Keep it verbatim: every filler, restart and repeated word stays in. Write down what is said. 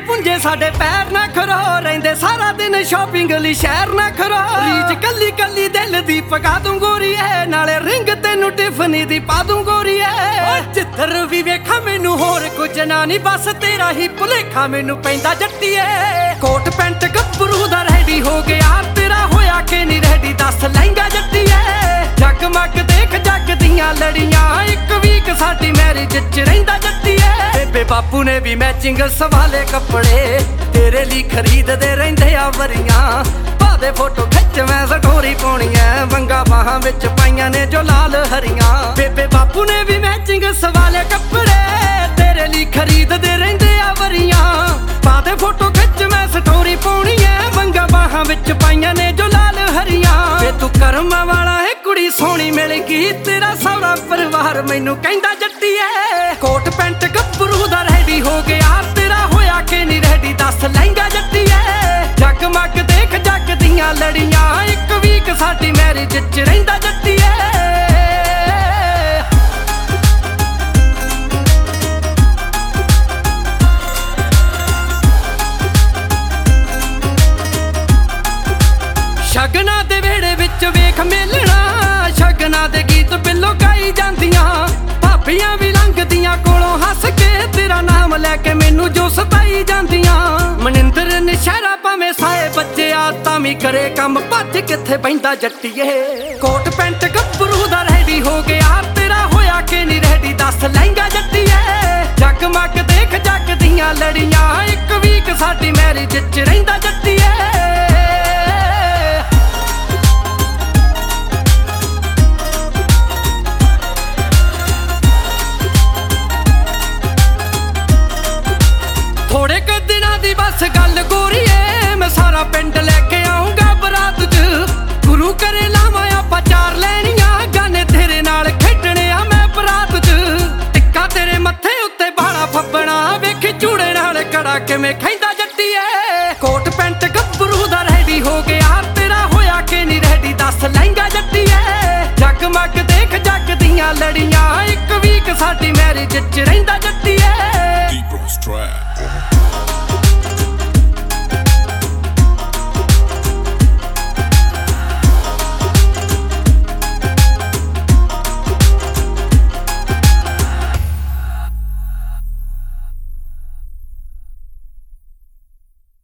ਪੁੰਜੇ ਸਾਡੇ ਪੈਰ ਨਾ ਖਰੋ ਰਹਿੰਦੇ ਸਾਰਾ ਦਿਨ ਸ਼ਾਪਿੰਗ ਲਈ ਸ਼ਹਿਰ ਨਾ ਖਰੋ ਰੀਜ ਕੱਲੀ ਕੱਲੀ ਦਿਲ ਦੀ ਪਕਾ ਦੂੰ ਗੋਰੀਏ ਨਾਲੇ ਰਿੰਗ ਤੈਨੂੰ ਟਿਫਨੀ ਦੀ ਪਾ ਦੂੰ ਗੋਰੀਏ ਜਿੱਧਰ ਵੀ ਵੇਖਾਂ ਮੈਨੂੰ ਹੋਰ ਕੁਝ ਨਾ ਨਹੀਂ ਬਸ ਤੇਰਾ ਹੀ ਭੁਲੇਖਾ ਮੈਨੂੰ ਪੈਂਦਾ ਜੱਟੀਏ ਕੋਟ ਪੈਂਟ ਗੱਭਰੂ ਦਾ ਰੈਡੀ ਹੋ ਗਿਆ ਤੇਰਾ ਹੋਇਆ ਕਿ ਨਹੀਂ ਰੈਡੀ ਦੱਸ ਲਹਿੰਗਾ ਜੱਟੀਏ ਜਗਮਗ ਦੇਖ ਜੱਗ ਦੀਆਂ ਲੜੀਆਂ ਇੱਕ ਵੀਕ ਸਾਡੀ ਮੈਰਿਜ ਚ ਰਹਿੰਦਾ ਜੱਟੀਏ ਬੇਬੇ ਬਾਪੂ ਨੇ ਵੀ ਮੈਚਿੰਗ ਸਵਾਲੇ ਕੱਪੜੇ ਤੇਰੇ ਲਈ ਖਰੀਦਦੇ ਰਹਿੰਦੇ ਆ ਵਰੀਆਂ ਪਾਦੇ ਫੋਟੋ ਖਿੱਚ ਮੈਂ ਸਟੋਰੀ ਪਾਉਣੀ ਐ ਵੰਗਾ ਬਾਹਾਂ ਵਿੱਚ ਪਾਈਆਂ ਨੇ ਜੋ ਲਾਲ ਹਰੀਆਂ ਬੇਬੇ ਬਾਪੂ ਨੇ ਵੀ ਮੈਚਿੰਗ ਸਵਾਲੇ ਕੱਪੜੇ ਤੇਰੇ ਲਈ ਖਰੀਦਦੇ ਰਹਿੰਦੇ ਆ ਵਰੀਆਂ ਪਾਦੇ ਫੋਟੋ ਖਿੱਚ ਮੈਂ ਸਟੋਰੀ ਪਾਉਣੀ ਐ ਵੰਗਾ ਬਾਹਾਂ ਵਿੱਚ ਪਾਈਆਂ ਨੇ ਜੋ ਲਾਲ ਹਰੀਆਂ ਵੇ ਤੂੰ ਕਰਮਾਂ ਵਾਲਾ ਹੈ ਕੁੜੀ ਸੋਹਣੀ ਮਿਲ ਗਈ ਤੇਰਾ ਸਾਰਾ ਪਰਿਵਾਰ ਮੈਨੂੰ ਕਹਿੰਦਾ ਜੱਟੀਏ ਕੋਟ ਪੈਂਟ ਗੱਭਰੂ ਦਾ ਰੈਡੀ ਹੋ ਗਿਆ ਤੇਰਾ ਹੋਇਆ ਕਿ ਨਹੀਂ ਰੈਡੀ ਦੱਸ ਲਹਿੰਗਾ ਜੱਟੀਏ ਜਗਮਗ ਦੇਖ ਜੱਗ ਦੀਆਂ ਲੜੀਆਂ ਇੱਕ ਵੀਕ ਸਾਡੀ ਮੈਰਿਜ ਚ ਰਹਿੰਦਾ ਜੱਟੀਏ ਸ਼ਗਨਾਂ ਦੇ ਵੇੜੇ ਵਿੱਚ ਵੇਖ ਮੇਲਣਾ ਸ਼ਗਨਾਂ ਦੇ ਗੀਤ ਬਿੱਲੋ ਗਾਈ ਜਾਂਦੀਆਂ ਭਾਬੀਆਂ ਵੀ ਲੰਘਦੀਆਂ ਕੋਲੋਂ ਹੱਸ ਕੇ ਤੇਰਾ ਨਾਮ ਲੈ ਕੇ ਮੈਨੂੰ ਜੋ ਸਤਾਈ ਜਾਂਦੀਆਂ ਮਨਿੰਦਰ ਨਸ਼ਹਿਰਾ ਭਾਵੇਂ ਸਾਏ ਬੱਚਿਆ ਤਾਂ ਵੀ ਕਰੇ ਕੰਮ ਭੱਜ ਕਿੱਥੇ ਬੈਂਦਾ ਜੱਟੀਏ ਕੋਟ ਪੈਂਟ ਗੱਭਰੂ ਦਾ ਰੈਡੀ ਹੋ ਗਿਆ ਤੇਰਾ ਹੋਇਆ ਕਿ ਨਹੀਂ ਰੈਡੀ ਦੱਸ ਲਹਿੰਗਾ ਜੱਟੀਏ ਜਗਮਗ ਦੇਖ ਜੱਗ ਦੀਆਂ ਲੜੀਆਂ ਇੱਕ ਵੀਕ ਸਾਡੀ ਮੈਰਿਜ ਚ ਰਹਿੰਦਾ ਜੱਟੀਏ ਥੋੜੇ ਕੁ ਦਿਨਾਂ ਦੀ ਬਸ ਗੱਲ ਗੋਰੀਏ ਮੈਂ ਸਾਰਾ ਪਿੰਡ ਲੈ ਕੇ ਆਉਂਗਾ ਬਰਾਤ ਚ ਗੁਰੂ ਕਰੇ ਲਾਵਾਂ ਆਪਾਂ ਚਾਰ ਲੈਣੀਆਂ ਗਾਣੇ ਤੇਰੇ ਨਾਲ ਖੇਡਣੇ ਆ ਮੈਂ ਬਰਾਤ ਚ ਟਿੱਕਾ ਤੇਰੇ ਮੱਥੇ ਉੱਤੇ ਬਾਲਾ ਫੱਬਣਾ ਵੇਖੀ ਚੂੜੇ ਨਾਲ ਕੜਾ ਕਿਵੇਂ ਖੈਂਦਾ ਜੱਟੀਏ ਕੋਟ ਪੈਂਟ ਗੱਭਰੂ ਦਾ ਰੈਡੀ ਹੋ ਗਿਆ ਤੇਰਾ ਹੋਇਆ ਕਿ ਨਹੀਂ ਰੈਡੀ ਦੱਸ ਲਹਿੰਗਾ ਜੱਟੀਏ ਜਗਮਗ ਦੇਖ ਜੱਗ ਦੀਆਂ ਲੜੀਆਂ ਇੱਕ ਵੀਕ ਸਾਡੀ ਮੈਰਿਜ ਚ ਰਹਿੰਦਾ ਜੱਟੀਏ